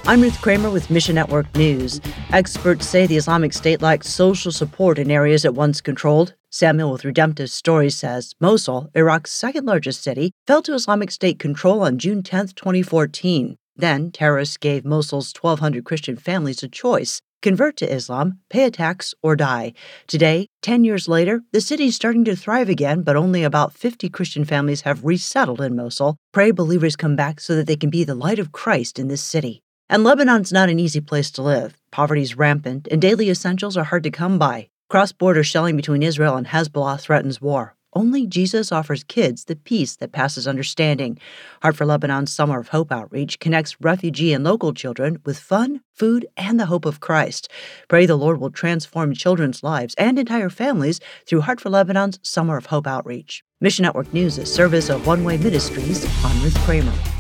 I'm Ruth Kramer with Mission Network News. Experts say the Islamic State lacked social support in areas it once controlled. Samuel with Redemptive Stories says Mosul, Iraq's second largest city, fell to Islamic State control on June 10, 2014. Then, terrorists gave Mosul's 1,200 Christian families a choice: convert to Islam, pay a tax, or die. Today, 10 years later, the city's starting to thrive again, but only about 50 Christian families have resettled in Mosul. Pray believers come back so that they can be the light of Christ in this city. And Lebanon's not an easy place to live. Poverty's rampant, and daily essentials are hard to come by. Cross-border shelling between Israel and Hezbollah threatens war. Only Jesus offers kids the peace that passes understanding. Heart for Lebanon's Summer of Hope outreach connects refugee and local children with fun, food, and the hope of Christ. Pray the Lord will transform children's lives and entire families through Heart for Lebanon's Summer of Hope outreach. Mission Network News is service of One Way Ministries. I'm Ruth Kramer.